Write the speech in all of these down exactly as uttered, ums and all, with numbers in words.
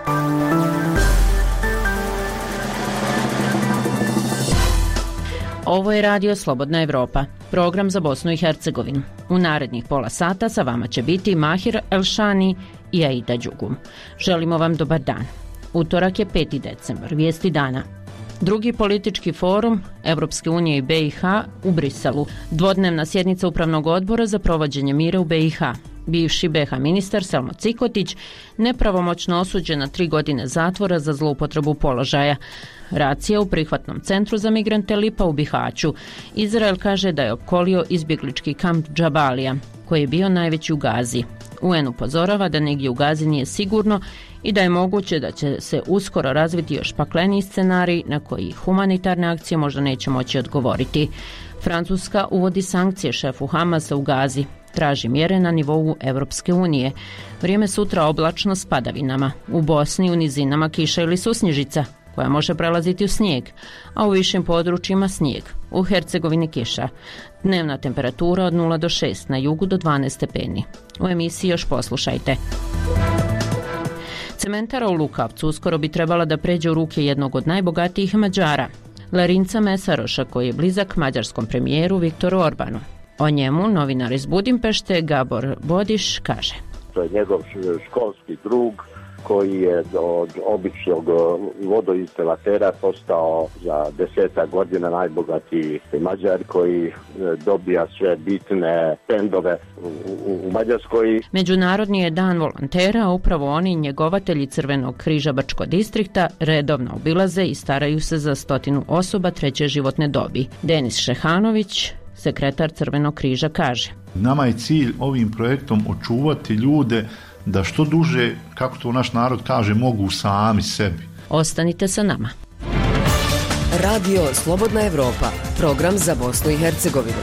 Ovo je Radio Slobodna Evropa, program za Bosnu i Hercegovinu. U narednih pola sata sa vama će biti Mahir Elšani i Aida Đugum. Želimo vam dobar dan. Utorak je peti decembar, vijesti dana. Drugi politički forum Evropske unije i B i H u Briselu. Dvodnevna sjednica Upravnog odbora za provođenje mira u B i H. Bivši B i H ministar Selmo Cikotić nepravomoćno osuđen na tri godine zatvora za zloupotrebu položaja. Racija u prihvatnom centru za migrante Lipa u Bihaću. Izrael kaže da je opkolio izbjeglički kamp Džabalija, koji je bio najveći u Gazi. U en upozorava da negdje u Gazi nije sigurno i da je moguće da će se uskoro razviti još pakleniji scenarij na koji humanitarne akcije možda neće moći odgovoriti. Francuska uvodi sankcije šefu Hamasa u Gazi. Traži mjere na nivou Evropske unije. Vrijeme sutra oblačno s padavinama. U Bosni u nizinama kiša ili susnježica, koja može prelaziti u snijeg, a u višim područjima snijeg. U Hercegovini kiša. Dnevna temperatura od nula do šest, na jugu do dvanaest stepeni. U emisiji još poslušajte. Cementara u Lukavcu uskoro bi trebala da pređe u ruke jednog od najbogatijih Mađara, Larinca Mesaroša, koji je blizak mađarskom premijeru Viktoru Orbanu. O njemu novinar iz Budimpešte Gabor Bodiš kaže: to je njegov školski drug koji je od običnog vodoinstalatera postao za desetak godina najbogatiji Mađar, koji dobija sve bitne pendove u, u, u Mađarskoj. Međunarodni je dan volontera, a upravo oni, njegovatelji Crvenog križa Brčko distrikta, redovno obilaze i staraju se za stotinu osoba treće životne dobi. Denis Šehanović, sekretar Crvenog križa, kaže: nama je cilj ovim projektom očuvati ljude da što duže, kako to naš narod kaže, mogu sami sebi. Ostanite sa nama. Radio Slobodna Evropa, program za Bosnu i Hercegovinu.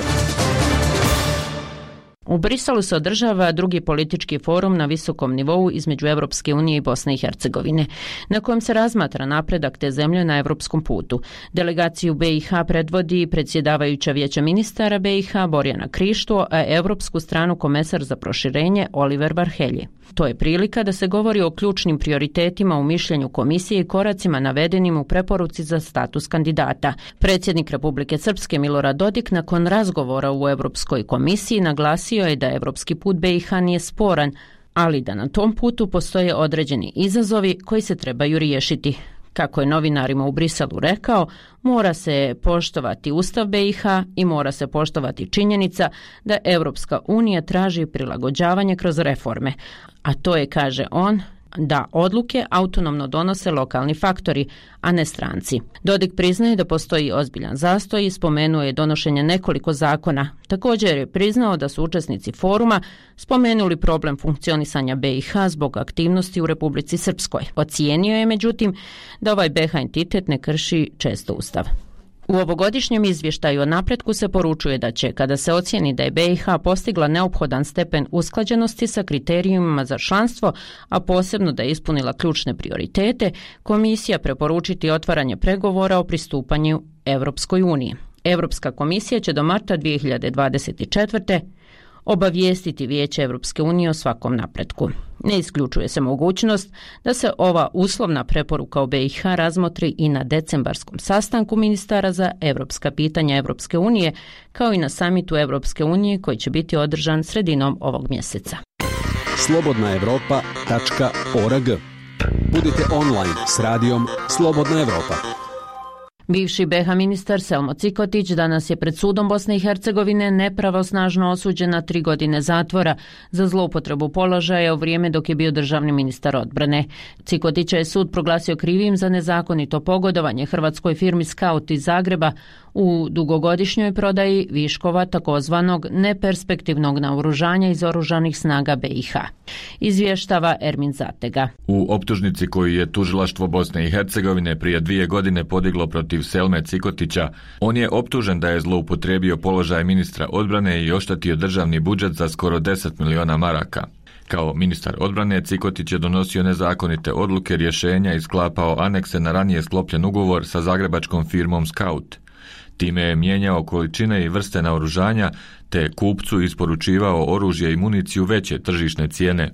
U Briselu se održava drugi politički forum na visokom nivou između Evropske unije i Bosne i Hercegovine, na kojem se razmatra napredak te zemlje na evropskom putu. Delegaciju B i H predvodi predsjedavajuća vijeća ministara B i H Borjana Krišto, a evropsku stranu komesar za proširenje Oliver Varhelji. To je prilika da se govori o ključnim prioritetima u mišljenju komisije i koracima navedenim u preporuci za status kandidata. Predsjednik Republike Srpske Milorad Dodik nakon razgovora u Evropskoj komisiji naglasio je da evropski put B i H nije sporan, ali da na tom putu postoje određeni izazovi koji se trebaju riješiti. Kako je novinarima u Briselu rekao, mora se poštovati Ustav B i H i mora se poštovati činjenica da Evropska unija traži prilagođavanje kroz reforme. A to je, kaže on, da odluke autonomno donose lokalni faktori, a ne stranci. Dodik priznaje da postoji ozbiljan zastoj i spomenuo je donošenje nekoliko zakona. Također je priznao da su učesnici foruma spomenuli problem funkcionisanja B i H zbog aktivnosti u Republici Srpskoj. Ocijenio je, međutim, da ovaj B i H entitet ne krši često Ustav. U ovogodišnjem izvještaju o napretku se poručuje da će, kada se ocijeni da je B i H postigla neophodan stepen usklađenosti sa kriterijima za članstvo, a posebno da je ispunila ključne prioritete, komisija preporučiti otvaranje pregovora o pristupanju Evropskoj uniji. Evropska komisija će do marta dvije hiljade dvadeset četvrte obavijestiti Vijeće Evropske unije o svakom napretku. Ne isključuje se mogućnost da se ova uslovna preporuka o B i H razmotri i na decembarskom sastanku ministara za evropska pitanja Evropske unije, kao i na samitu Evropske unije koji će biti održan sredinom ovog mjeseca. slobodna evropa tačka org. Budite online s radijom Slobodna Evropa. Bivši B i H ministar Selmo Cikotić danas je pred sudom Bosne i Hercegovine nepravosnažno osuđen na tri godine zatvora za zloupotrebu položaja u vrijeme dok je bio državni ministar odbrane. Cikotića je sud proglasio krivim za nezakonito pogodovanje hrvatskoj firmi Scout iz Zagreba u dugogodišnjoj prodaji viškova takozvanog neperspektivnog naoružanja iz oružanih snaga B i H. Izvještava Ermin Zatega. U optužnici koju je tužilaštvo Bosne i Hercegovine prije dvije godine podiglo protiv Selme Cikotića, on je optužen da je zloupotrijebio položaj ministra odbrane i oštetio državni budžet za skoro deset miliona maraka. Kao ministar odbrane, Cikotić je donosio nezakonite odluke, rješenja i sklapao anekse na ranije sklopljen ugovor sa zagrebačkom firmom Scout. Time je mijenjao količine i vrste naoružanja, te kupcu isporučivao oružje i municiju veće tržišne cijene.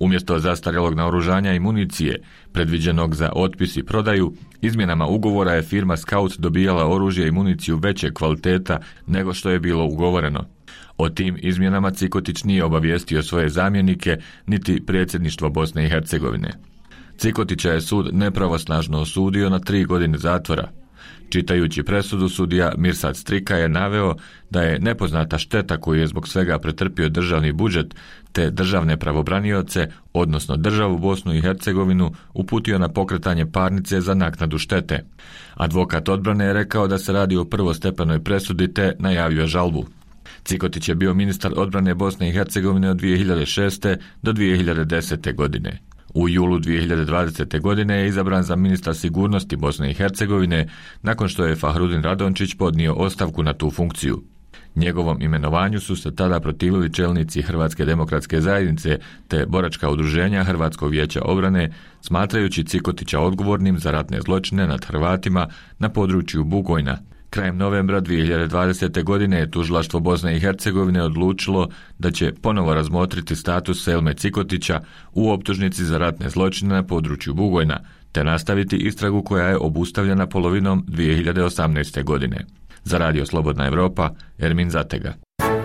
Umjesto zastarjelog naoružanja i municije, predviđenog za otpis i prodaju, izmjenama ugovora je firma Scout dobijala oružje i municiju veće kvaliteta nego što je bilo ugovoreno. O tim izmjenama Cikotić nije obavijestio svoje zamjenike niti predsjedništvo Bosne i Hercegovine. Cikotića je sud nepravosnažno osudio na tri godine zatvora. Čitajući presudu, sudija Mirsad Strika je naveo da je nepoznata šteta koju je zbog svega pretrpio državni budžet te državne pravobranioce, odnosno državu Bosnu i Hercegovinu, uputio na pokretanje parnice za naknadu štete. Advokat odbrane je rekao da se radi o prvostepenoj presudi te najavio žalbu. Cikotić je bio ministar odbrane Bosne i Hercegovine od dvije hiljade šeste. do dvije hiljade desete. godine. U julu dvije hiljade dvadesete. godine je izabran za ministra sigurnosti Bosne i Hercegovine nakon što je Fahrudin Radončić podnio ostavku na tu funkciju. Njegovom imenovanju su se tada protivili čelnici Hrvatske demokratske zajednice te boračka udruženja Hrvatskog vijeća obrane, smatrajući Cikotića odgovornim za ratne zločine nad Hrvatima na području Bugojna. Krajem novembra dvije hiljade dvadesete. godine je tužilaštvo Bosne i Hercegovine odlučilo da će ponovo razmotriti status Selme Cikotića u optužnici za ratne zločine na području Bugojna, te nastaviti istragu koja je obustavljena polovinom dvije hiljade osamnaeste. godine. Za Radio Slobodna Evropa, Ermin Zatega.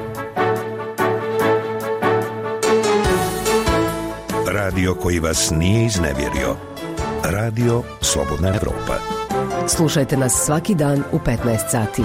Radio koji vas nije iznevjerio. Radio Slobodna Evropa. Slušajte nas svaki dan u petnaest sati.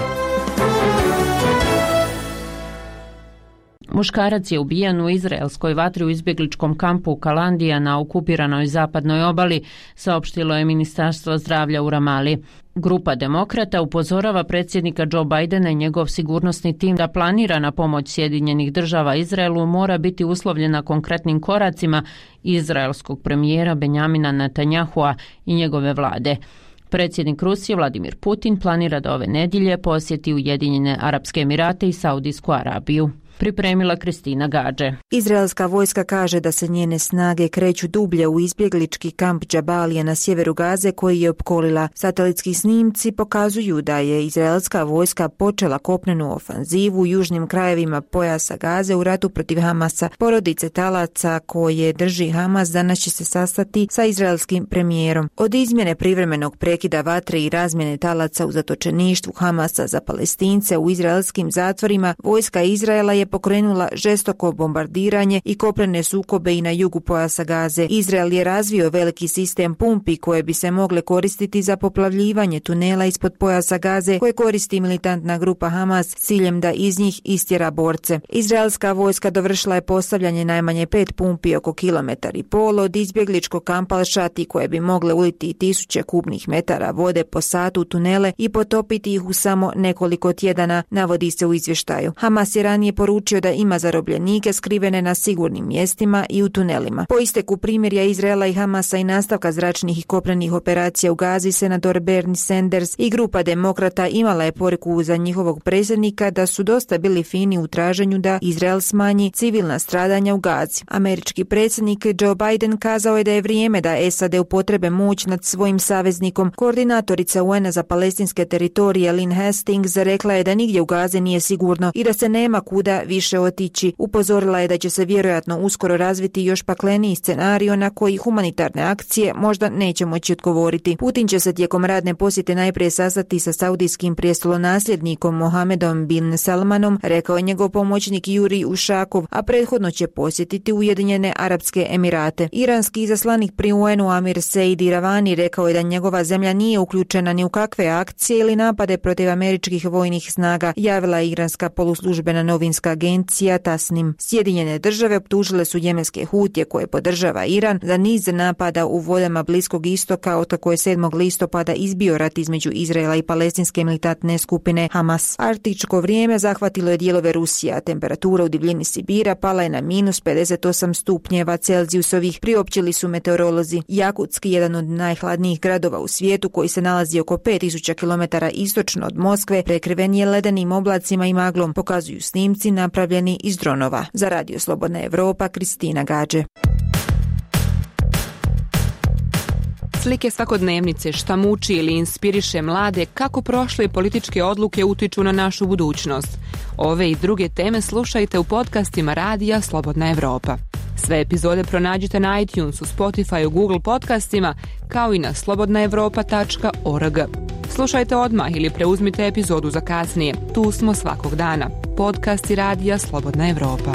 Muškarac je ubijen u izraelskoj vatri u izbjegličkom kampu Kalandija na okupiranoj zapadnoj obali, saopštilo je Ministarstvo zdravlja u Ramali. Grupa demokrata upozorava predsjednika Joe Bidena i njegov sigurnosni tim da planirana pomoć Sjedinjenih država Izraelu mora biti uslovljena konkretnim koracima izraelskog premijera Benjamina Netanyahua i njegove vlade. Predsjednik Rusije Vladimir Putin planira da ove nedjelje posjeti Ujedinjene Arapske Emirate i Saudijsku Arabiju. Pripremila Kristina Gađe. Izraelska vojska kaže da se njene snage kreću dublje u izbjeglički kamp Džabalija na sjeveru Gaze koji je opkolila. Satelitski snimci pokazuju da je izraelska vojska počela kopnenu ofanzivu u južnim krajevima pojasa Gaze u ratu protiv Hamasa. Porodice talaca koje drži Hamas danas će se sastati sa izraelskim premijerom. Od izmjene privremenog prekida vatre i razmjene talaca u zatočeništvu Hamasa za Palestince u izraelskim zatvorima, vojska Izraela je pokrenula žestoko bombardiranje i kopnene sukobe i na jugu pojasa Gaze. Izrael je razvio veliki sistem pumpi koje bi se mogle koristiti za poplavljivanje tunela ispod pojasa Gaze koje koristi militantna grupa Hamas s ciljem da iz njih istjera borce. Izraelska vojska dovršila je postavljanje najmanje pet pumpi oko kilometar i pol od izbjegličkog kampa Al-Shati koje bi mogle uliti tisuće kubnih metara vode po satu u tunele i potopiti ih u samo nekoliko tjedana, navodi se u izvještaju. Hamas je ranije poručio da ima zarobljenike skrivene na sigurnim mjestima i u tunelima. Po isteku primirja Izraela i Hamasa i nastavka zračnih i kopnenih operacija u Gazi, senator Bernie Sanders i grupa demokrata imala je poruku za njihovog predsjednika da su dosta bili fini u traženju da Izrael smanji civilna stradanja u Gazi. Američki predsjednik Joe Biden kazao je da je vrijeme da S A D upotrebe moć nad svojim saveznikom. Koordinatorica U N-a za palestinske teritorije Lynn Hastings rekla je da nigdje u Gazi nije sigurno i da se nema kuda više otići. Upozorila je da će se vjerojatno uskoro razviti još pakleniji scenario na koji humanitarne akcije možda neće moći odgovoriti. Putin će se tijekom radne posjete najprije sastati sa saudijskim prijestolonasljednikom Mohamedom bin Salmanom, rekao je njegov pomoćnik Juri Ušakov, a prethodno će posjetiti Ujedinjene Arapske Emirate. Iranski izaslanik pri U N-u Amir Said Iravani rekao je da njegova zemlja nije uključena ni u kakve akcije ili napade protiv američkih vojnih snaga, javila je iranska poluslužbena novinska agencija Tasnim. Sjedinjene države optužile su jemenske Hutije koje podržava Iran za niz napada u vodama Bliskog istoka otkako je sedmog listopada izbio rat između Izraela i palestinske militantne skupine Hamas. Arktičko vrijeme zahvatilo je dijelove Rusije, a temperatura u divljini Sibira pala je na minus pedeset osam stupnjeva Celzijusovih, priopćili su meteorolozi. Jakutski, jedan od najhladnijih gradova u svijetu koji se nalazi oko pet tisuća kilometara istočno od Moskve, prekriven je ledenim oblacima i maglom, pokazuju snimci napravljeni iz dronova. Za Radio Slobodna Evropa, Kristina Gađe. Slike svakodnevnice, šta muči ili inspiriše mlade, kako prošle političke odluke utiču na našu budućnost. Ove i druge teme slušajte u podcastima Radija Slobodna Evropa. Sve epizode pronađite na iTunesu, Spotify, Google podcastima, kao i na slobodna evropa tačka org. Slušajte odmah ili preuzmite epizodu za kasnije. Tu smo svakog dana. Podcast i radija Slobodna Evropa.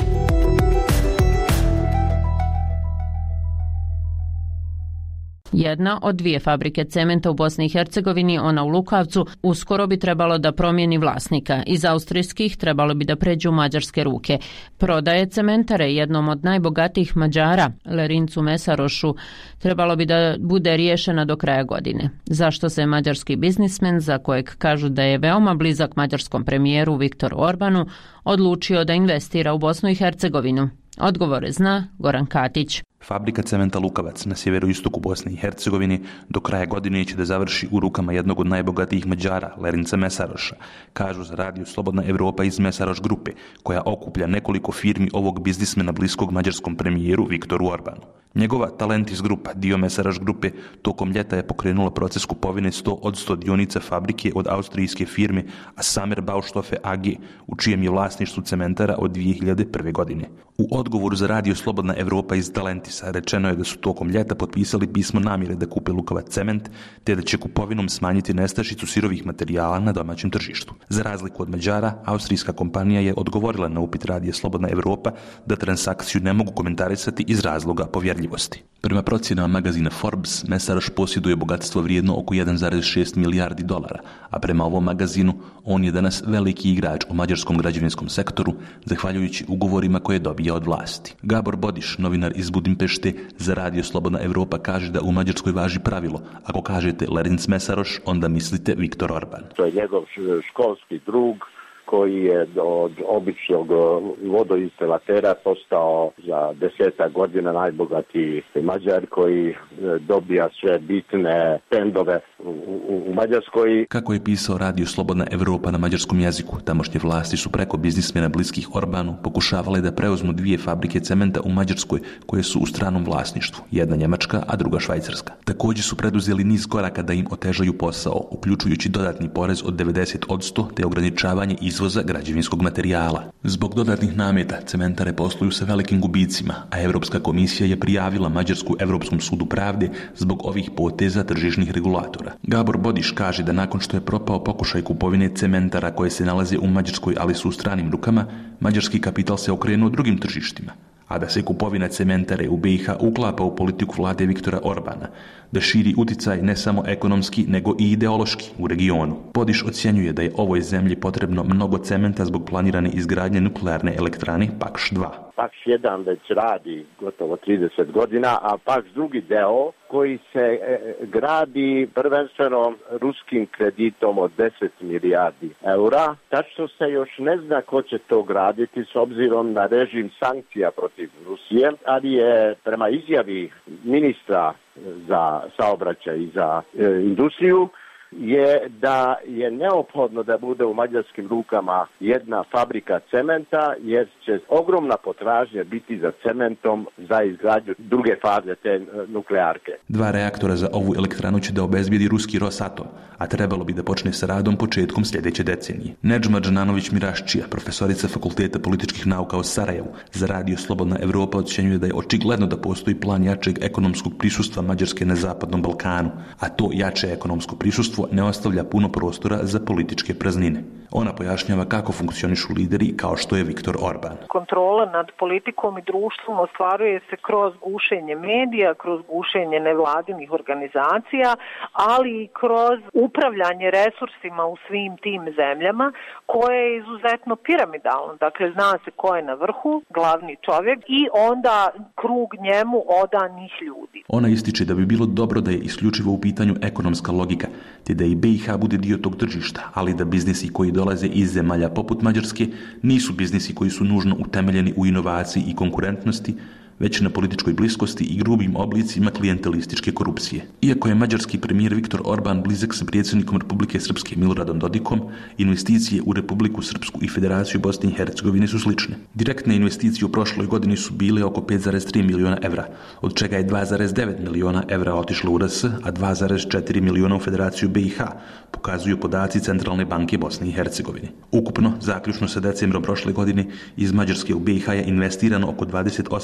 Jedna od dvije fabrike cementa u Bosni i Hercegovini, ona u Lukavcu, uskoro bi trebalo da promijeni vlasnika. Iz austrijskih trebalo bi da pređu u mađarske ruke. Prodaje cementare jednom od najbogatijih Mađara, Lerincu Mesarošu, trebalo bi da bude riješena do kraja godine. Zašto se mađarski biznismen, za kojeg kažu da je veoma blizak mađarskom premijeru Viktoru Orbanu, odlučio da investira u Bosnu i Hercegovinu? Odgovore zna Goran Katić. Fabrika cementa Lukavac na sjeveroistoku Bosne i Hercegovine do kraja godine će da završi u rukama jednog od najbogatijih Mađara, Lerinca Mesaroša, kažu za radio Slobodna Evropa iz Mesaroš grupe, koja okuplja nekoliko firmi ovog biznismena bliskog mađarskom premijeru Viktoru Orbanu. Njegova Talentis grupa, dio Mesaroš grupe, tokom ljeta je pokrenula proces kupovine sto od sto dionica fabrike od austrijske firme Asamer Baustoffe A G, u čijem je vlasništvu cementara od dvije hiljade prve. godine. U odgovoru za radio Slobodna Evropa iz Talentisa rečeno je da su tokom ljeta potpisali pismo namjere da kupe Lukavac cement, te da će kupovinom smanjiti nestašicu sirovih materijala na domaćem tržištu. Za razliku od Mađara, austrijska kompanija je odgovorila na upit radija Slobodna Evropa da transakciju ne mogu komentarisati iz razloga povjerljivosti. Prema procjenama magazina Forbes, Mesaroš posjeduje bogatstvo vrijedno oko jedan zarez šest milijardi dolara, a prema ovom magazinu on je danas veliki igrač u mađarskom građevinskom sektoru, zahvaljujući ugovorima koje dobija od vlasti. Gabor Bodiš, novinar iz Budimpešte, za radio Slobodna Evropa kaže da u Mađarskoj važi pravilo: ako kažete Lerinc Mesaroš, onda mislite Viktor Orban. To je njegov školski drug koji je od običnog vodoinstalatera postao za desetak godina najbogatiji Mađar, koji dobija sve bitne tendove u, u, u Mađarskoj. Kako je pisao radio Slobodna Evropa na mađarskom jeziku, tamošnje vlasti su preko biznismena bliskih Orbanu pokušavale da preuzmu dvije fabrike cementa u Mađarskoj koje su u stranom vlasništvu, jedna njemačka, a druga švajcarska. Također su preduzeli niz koraka da im otežaju posao, uključujući dodatni porez od devedeset posto te ograničavanje izvoza građevinskog materijala. Zbog dodatnih nameta cementare posluju sa velikim gubicima, a Europska komisija je prijavila Mađarsku Europskom sudu pravde zbog ovih poteza tržišnih regulatora. Gabor Bodiš kaže da nakon što je propao pokušaj kupovine cementara koje se nalaze u Mađarskoj, ali su u stranim rukama, mađarski kapital se okrenuo drugim tržištima, a da se kupovina cementare u B i H uklapa u politiku vlade Viktora Orbana, da širi uticaj ne samo ekonomski, nego i ideološki u regionu. Bodiš ocjenjuje da je ovoj zemlji potrebno mnogo cementa zbog planirane izgradnje nuklearne elektrane Paks dva. Paks jedan već radi gotovo trideset godina, a Paks drugi deo koji se e, gradi prvenstveno ruskim kreditom od deset milijardi eura. Tačno se još ne zna ko će to graditi s obzirom na režim sankcija protiv Rusije, ali je prema izjavi ministra za saobraćaj i za e, industriju je da je neophodno da bude u mađarskim rukama jedna fabrika cementa, jer će ogromna potražnja biti za cementom za izgradnju druge faze te nuklearke. Dva reaktora za ovu elektranu će da obezbijedi ruski Rosatom, a trebalo bi da počne sa radom početkom sljedeće decenije. Nedžma Džananović Miraščija, profesorica Fakulteta političkih nauka u Sarajevu, za radio Slobodna Evropa ocjenjuje da je očigledno da postoji plan jačeg ekonomskog prisustva Mađarske na Zapadnom Balkanu, a to jače ekonomsko prisustvo ne ostavlja puno prostora za političke praznine. Ona pojašnjava kako funkcionišu lideri kao što je Viktor Orban. Kontrola nad politikom i društvom ostvaruje se kroz gušenje medija, kroz gušenje nevladinih organizacija, ali i kroz upravljanje resursima u svim tim zemljama, koje je izuzetno piramidalno. Dakle, zna se ko je na vrhu, glavni čovjek, i onda krug njemu odanih ljudi. Ona ističe da bi bilo dobro da je isključivo u pitanju ekonomska logika, te da i B i H bude dio tog tržišta, ali da biznisi koji dolaze iz zemalja poput Mađarske nisu biznisi koji su nužno utemeljeni u inovaciji i konkurentnosti, već na političkoj bliskosti i grubim oblicima klijentelističke korupcije. Iako je mađarski premijer Viktor Orban blizak sa predsjednikom Republike Srpske Miloradom Dodikom, investicije u Republiku Srpsku i Federaciju Bosne i Hercegovine su slične. Direktne investicije u prošloj godini su bile oko pet zarez tri miliona evra, od čega je dva zarez devet miliona evra otišlo u R S, a dva zarez četiri miliona u Federaciju B i H, pokazuju podaci Centralne banke Bosne i Hercegovine. Ukupno, zaključno sa decembrom prošle godine, iz Mađarske u B i H je investirano oko dvadeset osam zarez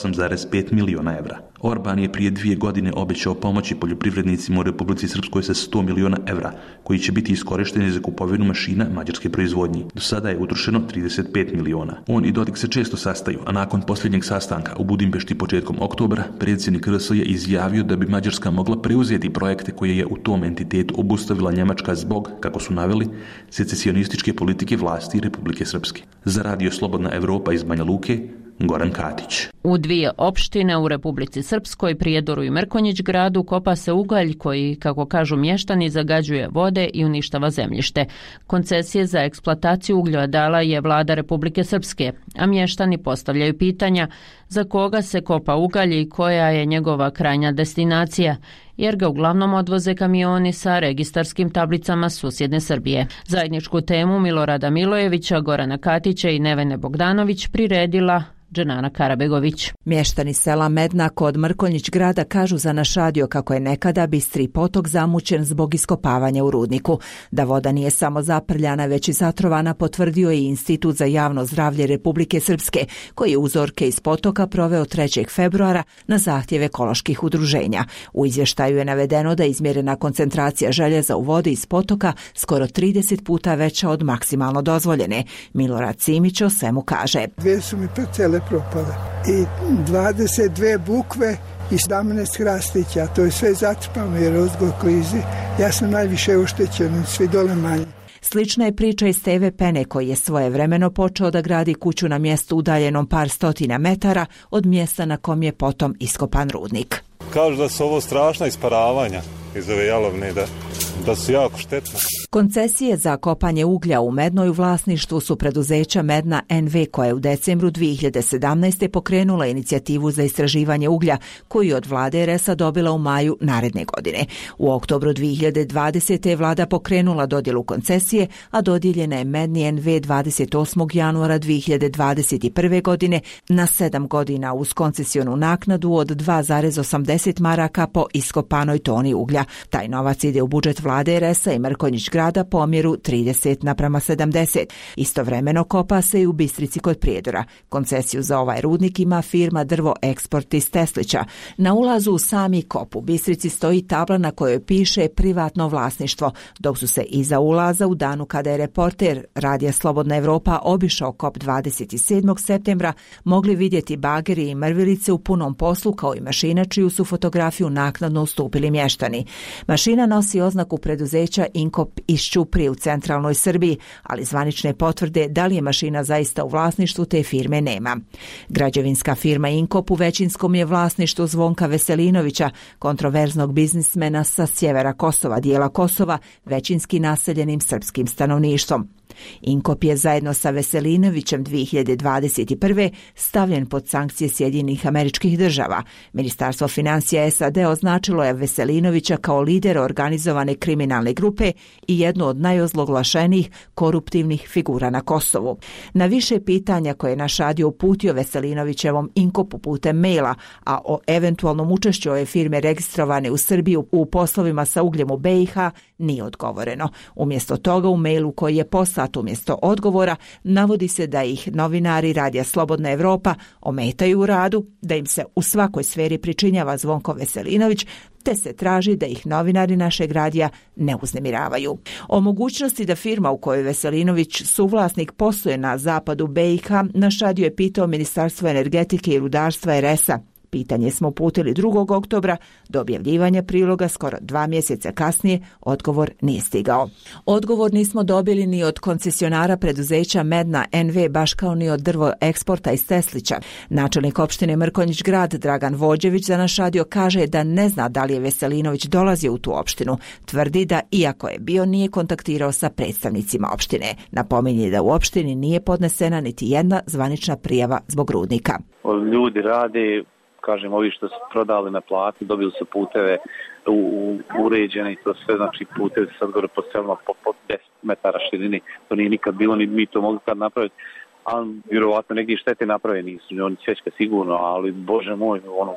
zarez pet miliona evra. Orban je prije dvije godine obećao pomoći poljoprivrednicima u Republici Srpskoj sa sto miliona evra, koji će biti iskorišteni za kupovinu mašina mađarske proizvodnje. Do sada je utrošeno trideset pet miliona. On i Dodik se često sastaju, a nakon posljednjeg sastanka u Budimpešti početkom oktobra, predsjednik R S je izjavio da bi Mađarska mogla preuzeti projekte koje je u tom entitetu obustavila Njemačka zbog, kako su naveli, secesionističke politike vlasti Republike Srpske. Za Radio Slobodna Evropa iz Banja Luke, Goran Katić. U dvije opštine u Republici Srpskoj, Prijedoru i Mrkonjić gradu, kopa se ugalj koji, kako kažu mještani, zagađuje vode i uništava zemljište. Koncesije za eksploataciju ugljeva dala je vlada Republike Srpske, a mještani postavljaju pitanja za koga se kopa ugalj i koja je njegova krajnja destinacija, jer ga uglavnom odvoze kamioni sa registarskim tablicama susjedne Srbije. Zajedničku temu Milorada Milojevića, Gorana Katića i Nevene Bogdanović priredila Dženana Karabegović. Mještani sela Medna kod Mrkonjić grada kažu za naš radio kako je nekada Bistri potok zamućen zbog iskopavanja u rudniku. Da voda nije samo zaprljana, već i zatrovana, potvrdio je Institut za javno zdravlje Republike Srpske, koji je uzorke iz potoka proveo trećeg februara na zahtjev ekoloških udruženja. U izvještaju je navedeno da je izmjerena koncentracija željeza u vodi iz potoka skoro trideset puta veća od maksimalno dozvoljene. Milorad Simić o svemu kaže. Dve su mi parcele propale i dvadeset dve bukve i sedamnaest hrastića, to je sve zatrpano jer ozgo klizi. Ja sam najviše oštećen, svi dole manje. Slična je priča i Steve Pene, koji je svojevremeno počeo da gradi kuću na mjestu udaljenom par stotina metara od mjesta na kom je potom iskopan rudnik. Kažu da su ovo strašna isparavanja iz ove jalovne, da, da su jako štetne. Koncesije za kopanje uglja u Mednoj u vlasništvu su preduzeća Medna N V, koja je u decembru dvije hiljade sedamnaeste. pokrenula inicijativu za istraživanje uglja, koju je od vlade R S-a dobila u maju naredne godine. U oktobru dvije hiljade dvadesete. je vlada pokrenula dodjelu koncesije, a dodijeljena je Medni N V dvadeset osmog januara dvije hiljade dvadeset prve. godine na sedam godina uz koncesionu naknadu od dva zarez osamdeset maraka po iskopanoj toni uglja. Taj novac ide u budžet vlade R S-a i Mrkonjić grada po omjeru trideset naprama sedamdeset. Istovremeno kopa se i u Bistrici kod Prijedora. Koncesiju za ovaj rudnik ima firma Drvo Eksport iz Teslića. Na ulazu u sami kop u Bistrici stoji tabla na kojoj piše privatno vlasništvo, dok su se iza ulaza u danu kada je reporter Radija Slobodna Evropa obišao kop dvadeset sedmog septembra mogli vidjeti bageri i mrvilice u punom poslu, kao i mašina čiju su fotografiju naknadno ustupili mještani. Mašina nosi oznaku preduzeća Inkop iz Ćuprije u centralnoj Srbiji, ali zvanične potvrde da li je mašina zaista u vlasništvu te firme nema. Građevinska firma Inkop u većinskom je vlasništvu Zvonka Veselinovića, kontroverznog biznismena sa sjevera Kosova, dijela Kosova, većinski naseljenim srpskim stanovništvom. Inkop je zajedno sa Veselinovićem dvije hiljade dvadeset prve. stavljen pod sankcije Sjedinjenih Američkih Država. Ministarstvo financija S A D označilo je Veselinovića kao lidera organizovane kriminalne grupe i jednu od najozloglašenijih koruptivnih figura na Kosovu. Na više pitanja koje je naš radio uputio Veselinovićevom Inkopu putem maila, a o eventualnom učešću ove firme registrovane u Srbiju u poslovima sa ugljem u B i H nije odgovoreno. Umjesto toga u mailu koji je poslat umjesto odgovora navodi se da ih novinari Radija Slobodna Evropa ometaju u radu, da im se u svakoj sferi pričinjava Zvonko Veselinović, te se traži da ih novinari našeg radija ne uznemiravaju. O mogućnosti da firma u kojoj Veselinović suvlasnik posluje na zapadu B i H naš radio je pitao Ministarstvo energetike i rudarstva R S-a. Pitanje smo uputili drugog oktobra, do objavljivanja priloga skoro dva mjeseca kasnije odgovor nije stigao. Odgovor nismo dobili ni od koncesionara preduzeća Medna N V, baš kao ni od Drvo Eksporta iz Teslića. Načelnik opštine Mrkonjić grad Dragan Vođević za naš radio kaže da ne zna da li je Veselinović dolazio u tu opštinu. Tvrdi da iako je bio, nije kontaktirao sa predstavnicima opštine. Napominje da u opštini nije podnesena niti jedna zvanična prijava zbog rudnika. Ljudi rade, kažem, ovi što su prodali na plati, dobili su puteve u, u, uređene i to sve, znači putevi sad gore po selima po, po deset metara širini, to nije nikad bilo, ni mi to mogli kad napraviti, ali vjerovatno neke štete naprave nisu, oni Češka sigurno, ali bože moj, ono,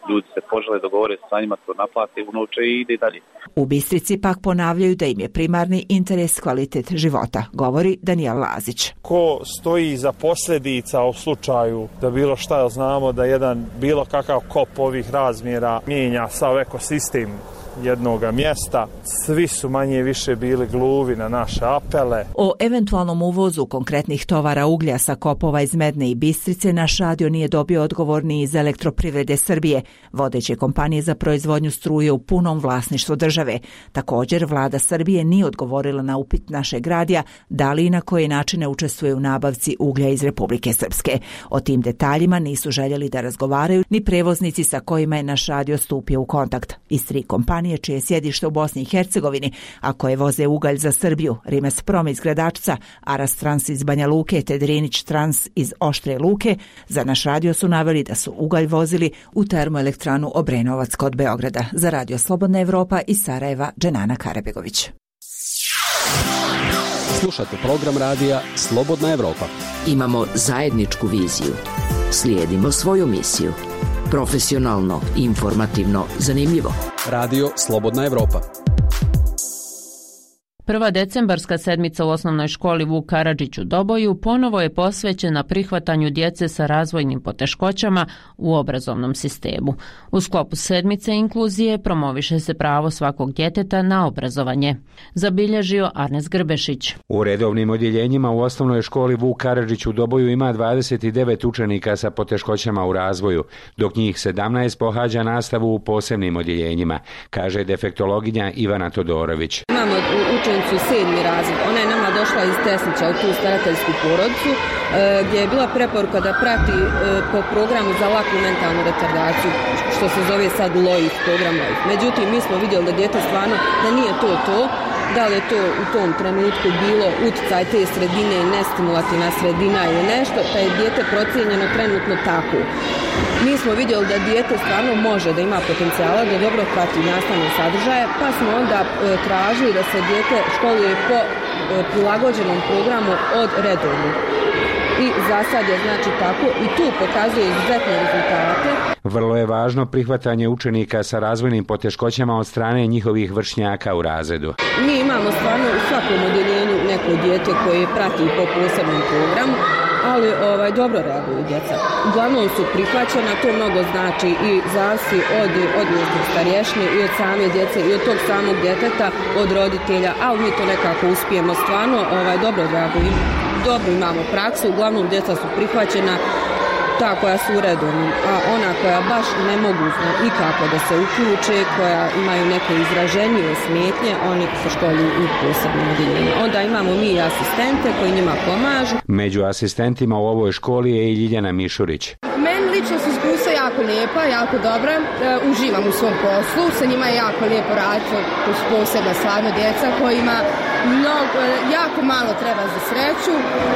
ljudi se požele, dogovore sa njima, to naplate unovče i ide dalje. U Bistrici pak ponavljaju da im je primarni interes kvalitet života, govori Danijel Lazić. Ko stoji za posljedica u slučaju da bilo šta, znamo da jedan bilo kakav kop ovih razmjera mijenja sav ekosistem jednoga mjesta. Svi su manje više bili gluvi na naše apele. O eventualnom uvozu konkretnih tovara uglja sa kopova iz Medne i Bistrice naš radio nije dobio odgovor ni iz Elektroprivrede Srbije, vodeće kompanije za proizvodnju struje u punom vlasništvu države. Također, vlada Srbije nije odgovorila na upit našeg radija da li i na koje načine učestvuje u nabavci uglja iz Republike Srpske. O tim detaljima nisu željeli da razgovaraju ni prevoznici sa kojima je naš radio stupio u kontakt. Iz tri kompanije čije je sjedište u Bosni i Hercegovini, a koje voze ugalj za Srbiju, Rimes Prom iz Gradačca, Aras Trans iz Banja Luke te Drinić Trans iz Oštre Luke, za naš radio su naveli da su ugalj vozili u termoelektranu Obrenovac kod Beograda. Za Radio Slobodna Evropa iz Sarajeva, Dženana Karabegović. Slušate program radija Slobodna Evropa. Imamo zajedničku viziju. Slijedimo svoju misiju. Profesionalno, informativno, zanimljivo. Radio Slobodna Evropa. Prva decembarska sedmica u osnovnoj školi Vuk Karadžić u Doboju ponovo je posvećena prihvatanju djece sa razvojnim poteškoćama u obrazovnom sistemu. U sklopu sedmice inkluzije promoviše se pravo svakog djeteta na obrazovanje. Zabilježio Arnes Grbešić. U redovnim odjeljenjima u osnovnoj školi Vuk Karadžić u Doboju ima dvadeset devet učenika sa poteškoćama u razvoju, dok njih sedamnaest pohađa nastavu u posebnim odjeljenjima, kaže defektologinja Ivana Todorović. Imamo učenicu sedmi razred. Ona je nama došla iz Tesnića u tu starateljsku porodicu, e, gdje je bila preporuka da prati e, po programu za laku mentalnu retardaciju, što se zove sad L O I F, program L O I F. Međutim, mi smo vidjeli da dijete stvarno, da nije to to, da li je to u tom trenutku bilo utjecaj te sredine, nestimulativna sredina ili nešto, da je dijete procijenjeno trenutno tako. Mi smo vidjeli da dijete stvarno može, da ima potencijala, da dobro prati nastavne sadržaje, pa smo onda e, tražili da se dijete školuje po e, prilagođenom programu od redovnog. I za sad je znači tako i tu pokazuje izuzetne rezultate. Vrlo je važno prihvatanje učenika sa razvojnim poteškoćama od strane njihovih vršnjaka u razredu. Mi imamo stvarno u svakom odjeljenju neko dijete koje prati po posebnom programu, ali ovaj, dobro reaguju djeca. Uglavnom su prihvaćena, to mnogo znači i zavisi od, od mjesne starješne i od same djece i od tog samog djeteta, od roditelja, ali mi to nekako uspijemo stvarno, ovaj, dobro reaguju. Dobro imamo praksu, uglavnom djeca su prihvaćena, ta koja su uredovni, a ona koja baš ne mogu nikako da se uključe, koja imaju neke izraženije smetnje, oni se školuju u posebnom odjeljenju. Onda imamo mi i asistente koji njima pomažu. Među asistentima u ovoj školi je i Ljiljana Mišurić. Meni lično su iskustva jako lijepa, jako dobra. E, uživam u svom poslu, sa njima je jako lijepo raditi, to su posebno stvarno djeca kojima mnogo, jako malo treba za sreću.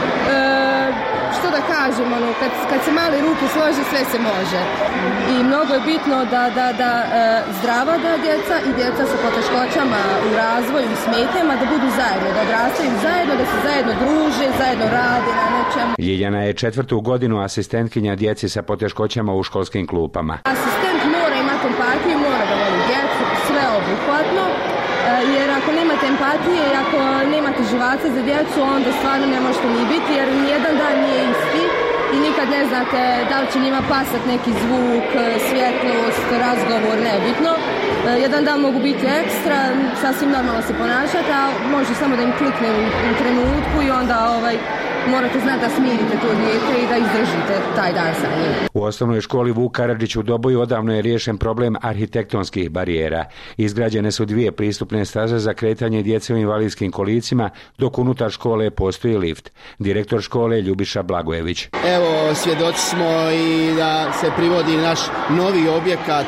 E, što da kažem, ono, kad, kad se mali ruke slože, sve se može. I mnogo je bitno da, da, da e, zdrava da djeca i djeca sa poteškoćama u razvoju i smetnjama da budu zajedno, da odrastaju zajedno, da se zajedno druže, zajedno rade na nečemu. Ljiljana je četvrtu godinu asistentkinja djeci sa poteškoćama u školskim klupama. Asistent mora imati empatiju, mora da voli djecu, sve obuhvatno. Jer ako nemate empatije i ako nemate živaca za djecu, onda stvarno ne možete ni biti, jer nijedan dan nije isti i nikad ne znate da li će njima pasati neki zvuk, svjetlost, razgovor, nebitno. Jedan dan mogu biti ekstra, sasvim normalno se ponašati, a može samo da im klikne u, u trenutku i onda ovaj, morate znati da smirite to dijete i da izdržite taj dan sa njim. U osnovnoj školi Vuk Karadžić u Doboju odavno je riješen problem arhitektonskih barijera. Izgrađene su dvije pristupne staze za kretanje djece u invalidskim kolicima, dok unutar škole postoji lift. Direktor škole Ljubiša Blagojević. Evo, svjedoci smo i da se privodi naš novi objekat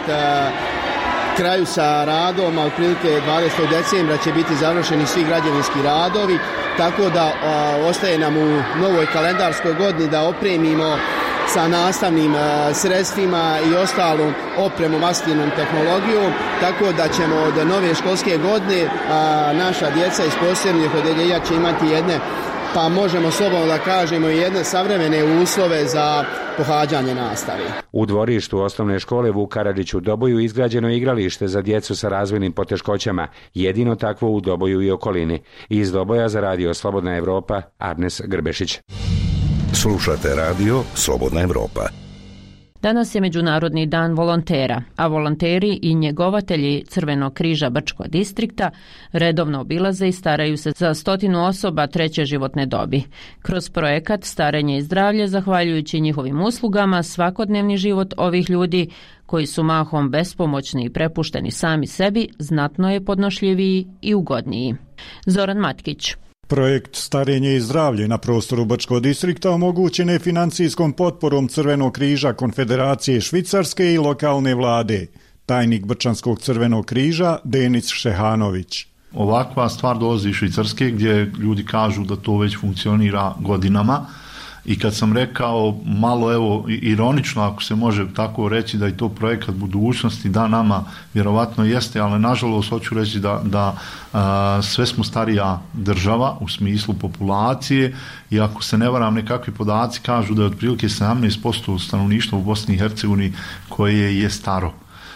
kraju sa radom, a otprilike dvadesetog decembra će biti završeni svi građevinski radovi, tako da a, ostaje nam u novoj kalendarskoj godini da opremimo sa nastavnim a, sredstvima i ostalom opremom, asistivnom tehnologijom, tako da ćemo od nove školske godine a, naša djeca iz posebnih odeljenja će imati jedne pa možemo slobodno da kažemo i jedne savremene uslove za pohađanje nastave. U dvorištu osnovne škole Vuk Karadžić u Doboju izgrađeno je igralište za djecu sa razvojnim poteškoćama, jedino takvo u Doboju i okolini. Iz Doboja za radio Slobodna Evropa, Arnes Grbešić. Slušate radio Slobodna Evropa. Danas je Međunarodni dan volontera, a volonteri i njegovatelji Crvenog križa Brčkog distrikta redovno obilaze i staraju se za stotinu osoba treće životne dobi. Kroz projekat Starenje i zdravlje, zahvaljujući njihovim uslugama, svakodnevni život ovih ljudi, koji su mahom bespomoćni i prepušteni sami sebi, znatno je podnošljiviji i ugodniji. Zoran Matkić. Projekt Starenje i zdravlje na prostoru Brčkog distrikta omogućen je financijskom potporom Crvenog križa Konfederacije Švicarske i lokalne vlade. Tajnik Brčanskog Crvenog križa Denis Šehanović. Ovakva stvar dolazi iz Švicarske gdje ljudi kažu da to već funkcionira godinama. I kad sam rekao, malo evo ironično ako se može tako reći da je to projekat budućnosti, da nama vjerovatno jeste, ali nažalost hoću reći da, da a, sve smo starija država u smislu populacije i ako se ne varam nekakvi podaci kažu da je otprilike sedamnaest posto stanovništva u Bosni i Hercegovini koje je staro.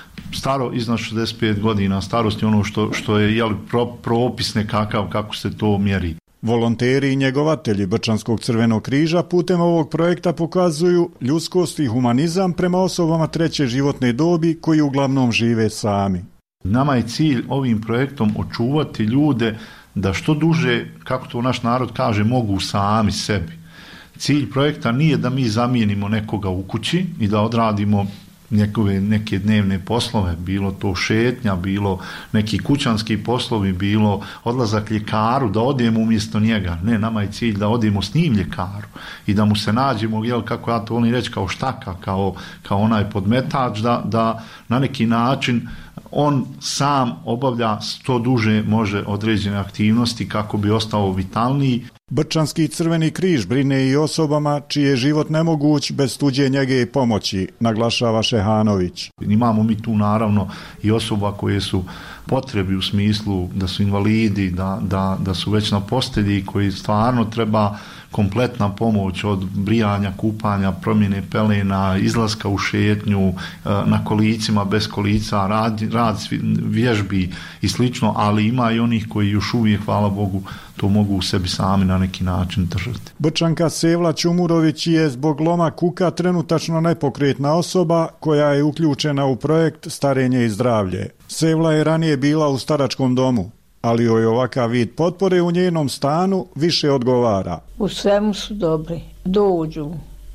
Staro iznad šezdeset pet godina, starost je ono što, što je jeli, pro, propis nekakav kako se to mjeri. Volonteri i njegovatelji Brčanskog Crvenog križa putem ovog projekta pokazuju ljudskost i humanizam prema osobama treće životne dobi koji uglavnom žive sami. Nama je cilj ovim projektom očuvati ljude da što duže, kako to naš narod kaže, mogu sami sebi. Cilj projekta nije da mi zamijenimo nekoga u kući i da odradimo Nekove, neke dnevne poslove, bilo to šetnja, bilo neki kućanski poslovi, bilo odlazak ljekaru, da odemo umjesto njega. Ne, nama je cilj da odemo s njim ljekaru i da mu se nađemo, jel, kako ja to volim reći, kao štaka, kao, kao onaj podmetač, da, da na neki način on sam obavlja što duže može određene aktivnosti kako bi ostao vitalniji. Brčanski Crveni križ brine i osobama čiji je život nemoguć bez tuđe njege i pomoći, naglašava Šehanović. Imamo mi tu naravno i osoba koje su potrebi u smislu da su invalidi, da, da, da su već na postelji, koji stvarno treba kompletna pomoć od brijanja, kupanja, promjene pelena, izlaska u šetnju, na kolicima, bez kolica, rad, rad vježbi i slično, ali ima i onih koji još uvijek, hvala Bogu, to mogu u sebi sami na neki način držati. Brčanka Sevla Čumurović je zbog loma kuka trenutačno nepokretna osoba koja je uključena u projekt Starenje i zdravlje. Sevla je ranije bila u staračkom domu, ali joj ovakav vid potpore u njenom stanu više odgovara. U svemu su dobri. Dođu,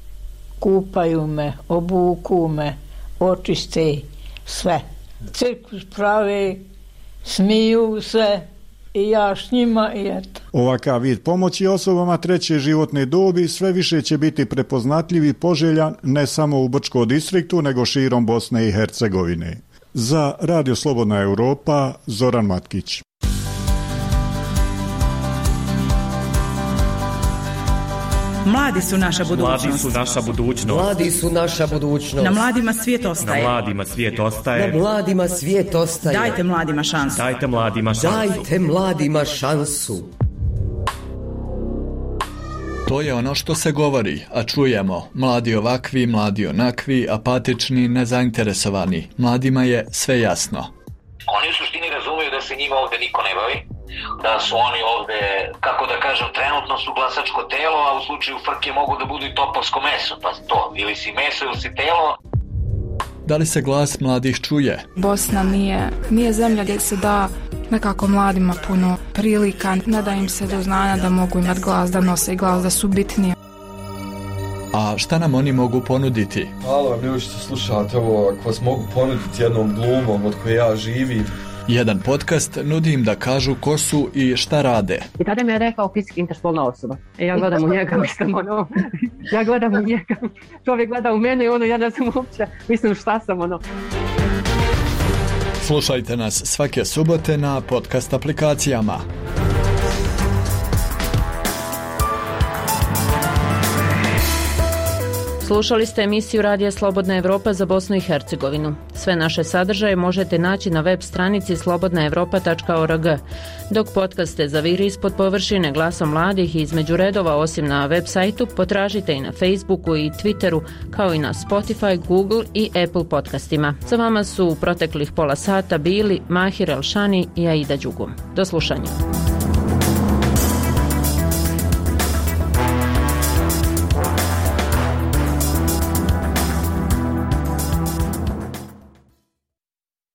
kupaju me, obuku me, očiste sve. Cirkus prave, smiju se i ja s njima i eto. Ovakav vid pomoći osobama treće životne dobi sve više će biti prepoznatljiv i poželjan ne samo u Brčkom distriktu, nego širom Bosne i Hercegovine. Za Radio Slobodna Evropa, Zoran Matkić. Mladi su naša budućnost. Mladi su naša budućnost. Mladi su naša budućnost. Na mladima svijet ostaje. Na mladima svijet ostaje. Na mladima svijet ostaje. Dajte mladima šansu. Dajte mladima šansu. Dajte mladima šansu. To je ono što se govori, a čujemo. Mladi ovakvi, mladi onakvi, apatični, nezainteresovani. Mladima je sve jasno. Oni u suštini razumiju da se njima ovdje niko ne bavi, da su oni ovdje, kako da kažem, trenutno su glasačko telo, a u slučaju frke mogu da budu i topovsko meso, pa to, ili si meso ili si telo. Da li se glas mladih čuje? Bosna nije, nije zemlja gdje se da nekako mladima puno prilika, ne da im se do znanja da mogu imati glas, da nose glas, da su bitnije. A šta nam oni mogu ponuditi? Hvala vam ljudi što slušate ovo, ako vas mogu ponuditi jednom glumom od koje ja živim. Jedan podcast nudi im da kažu ko su i šta rade. I tada mi je rekao fizički interspolna osoba. E ja gledam u njega, mislim ono, ja gledam u njega, čovjek gleda u mene i ono, ja ne znam uopće, mislim šta sam ono. Slušajte nas svake subote na podcast aplikacijama. Slušali ste emisiju Radija Slobodna Evropa za Bosnu i Hercegovinu. sve naše sadržaje možete naći na web stranici slobodna evropa tačka org. Dok podcaste Zaviri ispod površine glasom mladih i između redova, osim na web sajtu, potražite i na Facebooku i Twitteru, kao i na Spotify, Google i Apple podcastima. Za vama su u proteklih pola sata bili Mahir Elšani i Aida Đugum. Do slušanja.